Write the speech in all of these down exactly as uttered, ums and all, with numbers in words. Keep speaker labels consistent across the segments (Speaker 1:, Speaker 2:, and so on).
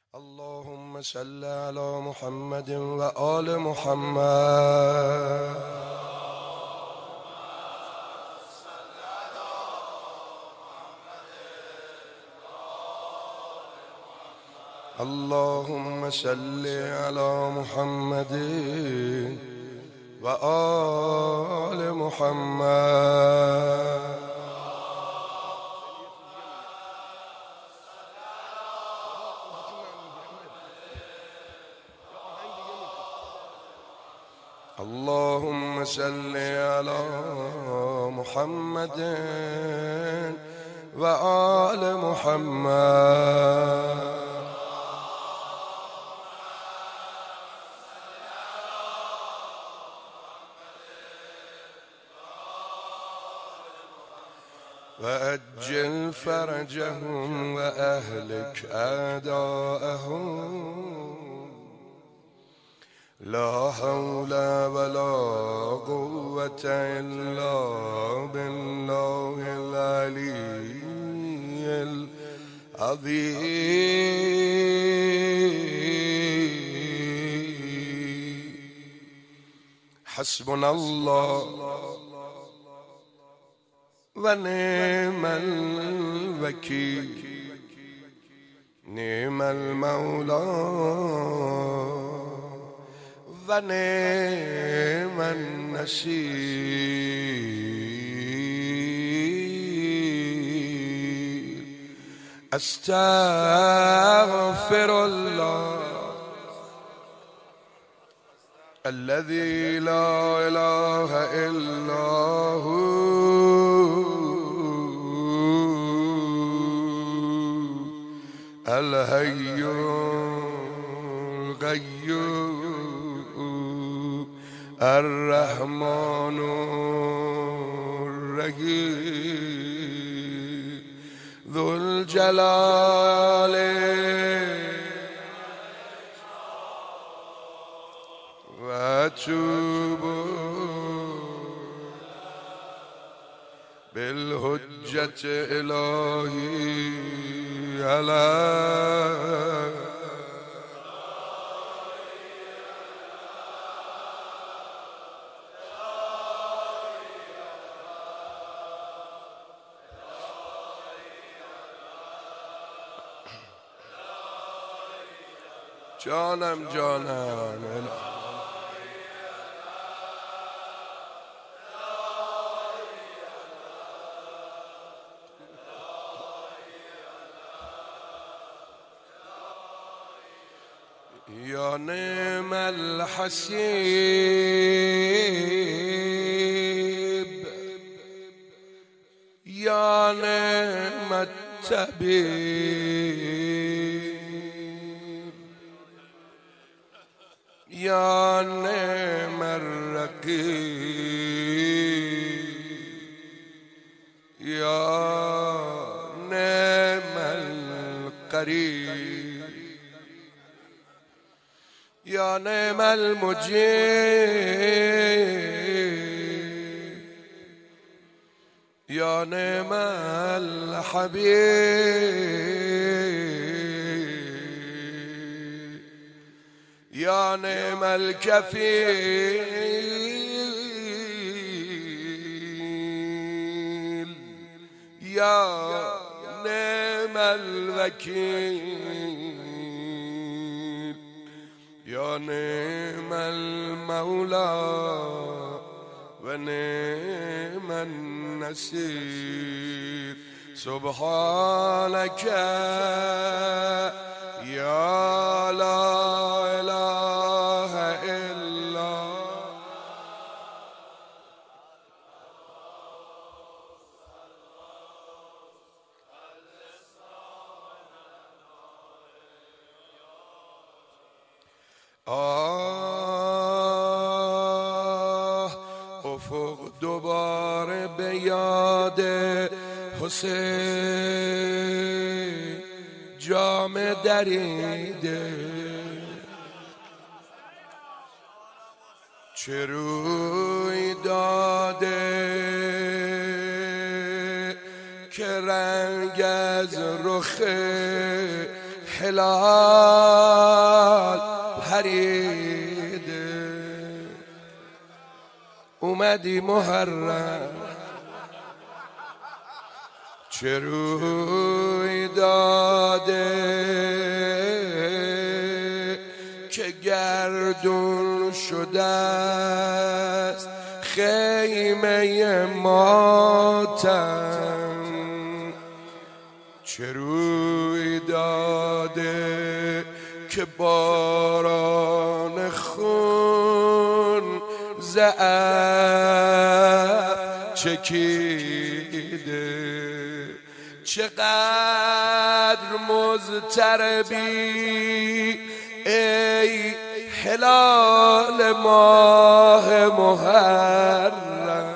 Speaker 1: اللهم صل على محمد وآل محمد. اللهم صل على محمد وآل محمد. اللهم صل على محمد وآل محمد. وأجل فرجهم وأهلك أعداءهم. لا حول ولا قوة إلا بالله العلي العظيم. حسبنا الله ونعم الوكيل. نعم المولى ونعم النصير. أستغفر الله الذي لا إله إلا هو الحي القيوم الرحمن الرحيم ذو الجلال وأتوب بالحجة إلهي على جانم جانم يا نعم الحسيب يا نعم الطبيب يا نعم الرقيب يا نعم القريب يا نعم المجيب يا نعم الحبيب يا نعم الكفيل يا نعم الوكيل يا نعم المولى ونعم النصير. سبحانك يا لا إله إلا آه افق دوباره به یاد حسین جام دریده. چه روی داده که رنگ از رخ هلال پریده اومدی محرم چه روی داده که گردون شده است خیمه ماتم چه روی داده که باران خون زعب چکیده چقدر مضطربی ای هلال ماه محرم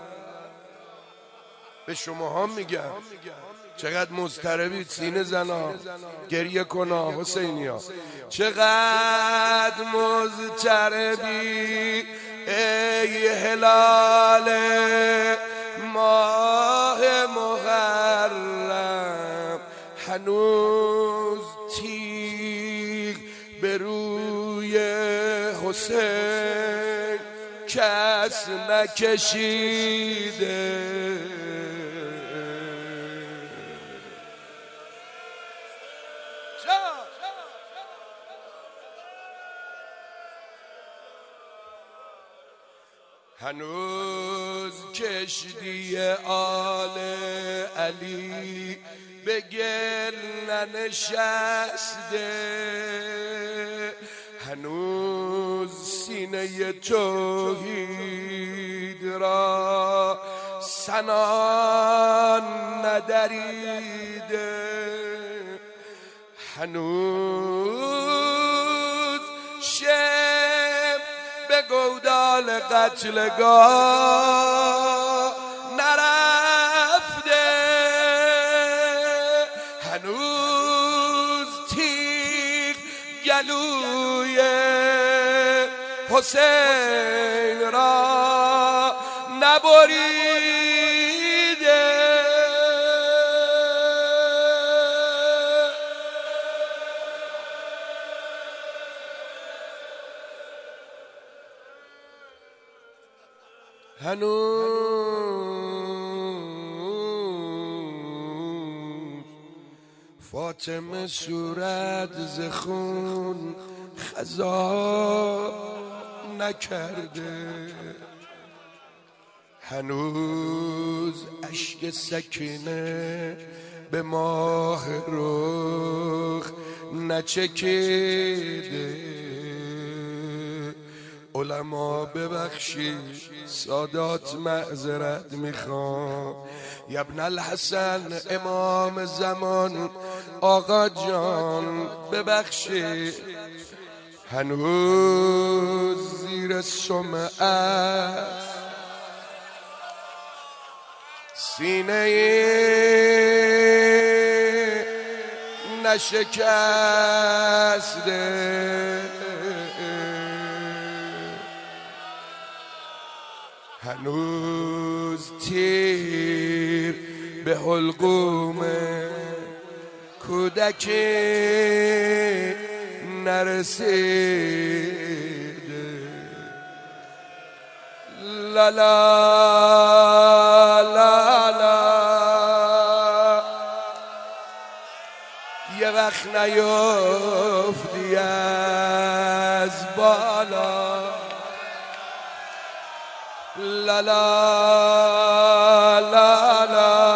Speaker 1: به شما هم میگم چقدر مضطربی سینه زنا گریه کنا حسینیا چقدر مضطربی ای هلال ماه محرم هنوز تیغ به روی حسین کس نکشیده هنوز کشتی آل علی به گل ننشسته هنوز سینه توحید را سنان ندریده هنوز شب به گودال قتلگاه نرفته هنوز تیغ گلوی حسین را نبریده هنوز فاطمه صورت ز خون خضا نکرده هنوز اشک سکینه به ماه رخ نچکیده علما ببخشید سادات معذرت میخوام ابن الحسن امام زمان آقا جان ببخشید هنوز زیر سمعت سینه نشکسته هنوز تیر به حلقوم کودک نرسیده لا لا لا لا یه وقت نیفتی از بالا لا لا لا لا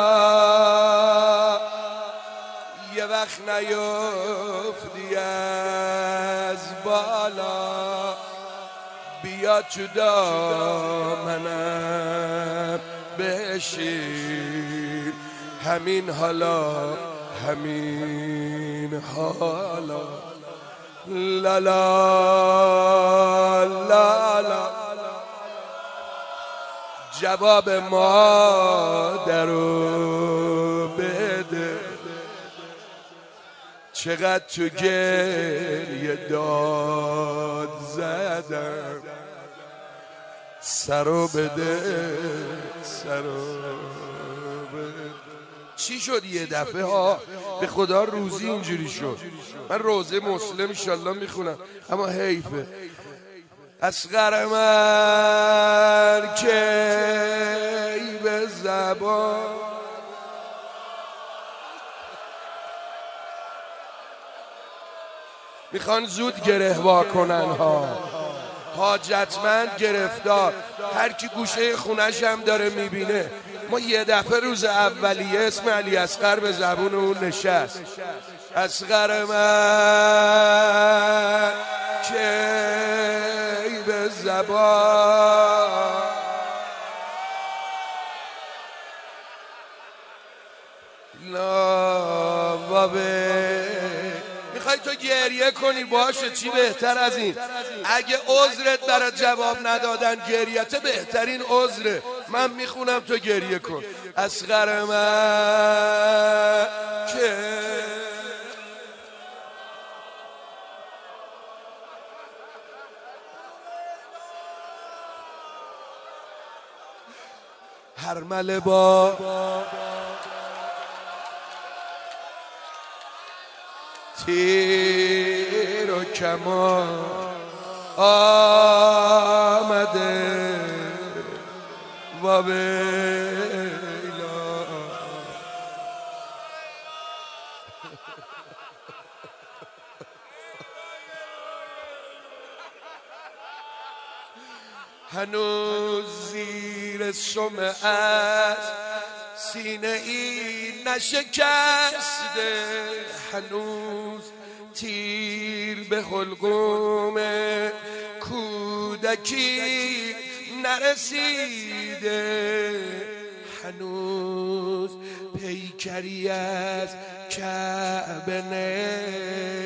Speaker 1: یه وقت نیفتی از بالا بیا تو دامنم بشین همین حالا همین حالا لا لا لا لا جواب مادرو بده چقدر تو گریه داد زدم سرو بده سرو بده چی شد یه دفعه ها به خدا روزی اینجوری شد؟ من روزه مسلم انشالله میخونم اما حیفه. اصغر من کی به زبان میخوان زود گره وا کنن ها، حاجتمند گرفتار، هر کی گوشه خونش هم داره میبینه. ما یه دفعه روز اولیه اسم علی اصغر به زبون اون نشست. اصغر من کی به زبان لا و به میخوای تو گریه کنی باشه، چی بهتر از این؟ اگه عذرت برای جواب ندادن گریته بهترین عذره. من میخونم تو گریه کن. اصغر من که هرمله با تیر و کمان آمده و بیلا هنوز زیر شمع است سینه ای نشکسته، هنوز تیر به حلقوم کودکی نرسیده، هنوز پیکری از کعبه نی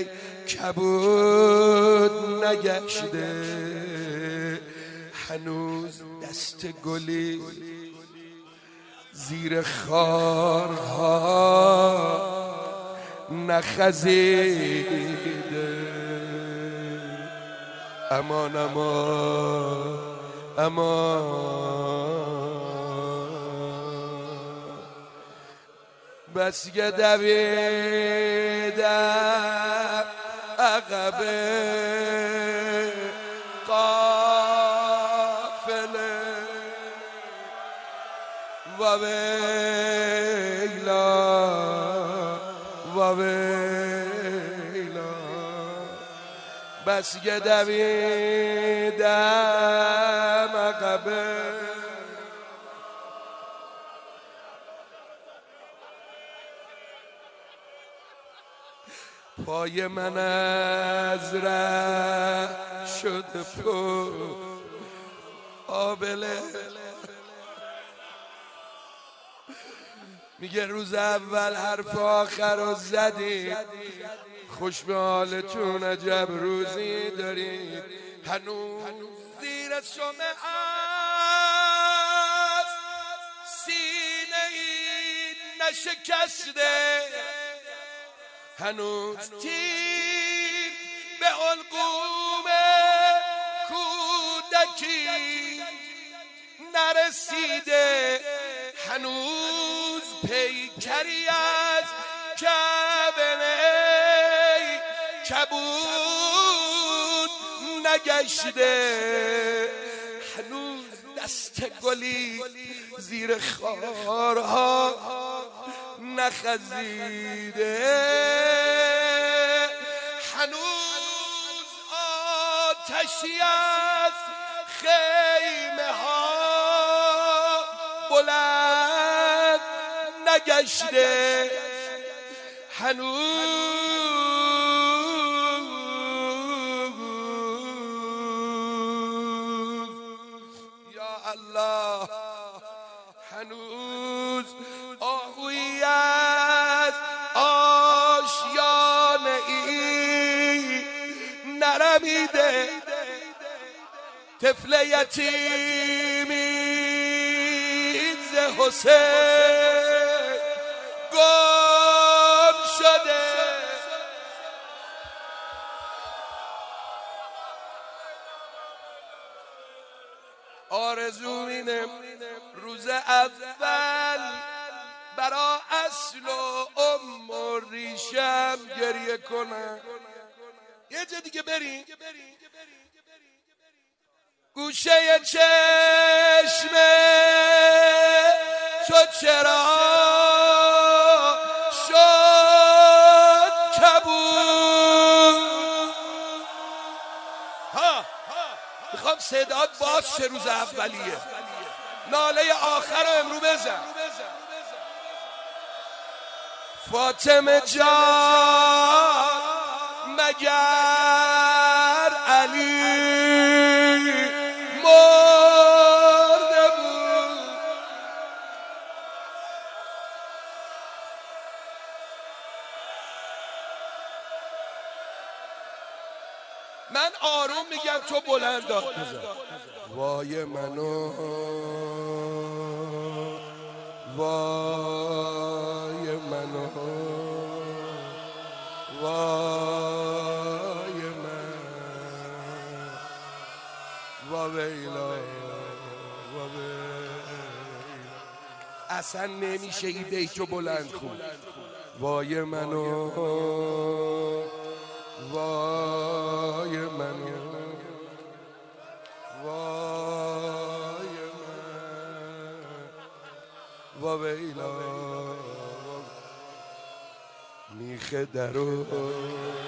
Speaker 1: کبود نگشته، هنوز دست گلی زیر خارها نخزیده. امان امان امان بس که دویدم عقبه قافله و ویلا و ویلا بس که دویدم عقبه پای من از ره شد پر آبله. میگه روز اول حرف آخر رو زدید، خوش به حالتون عجب روزی دارید. هنوز زیر شمع است سینه ای نشکسته، هنوز تیر به حلقوم کودکی نرسیده، هنوز پیکری از کعبه نی کبود نگشته، هنوز دست گلی زیر خارها نخزیده، هنوز آتشی از خیمه ها بلند نگشته، هنوز یا الله هنوز آهویی از آشیانه ای نرمیده، طفل یتیمی ز حسین گم شده، آرزو اینه روز اول برا اصل و ام و ریشم گریه کنم. یه جا دیگه بریم. گوشه چشم تو چرا شد کبود؟ ها میخوام صدات باز شه. روز اولیه ناله آخر رو امرو بزن. فاطمه جان مگر علی مرده بود؟ من آروم میگم تو بلند داد بزن. وای منو وای منو وای من وویلا وویلا. اصلا نمیشه این بیتو بلند کن. وای منو وای منو وای من وویلا. میخ درو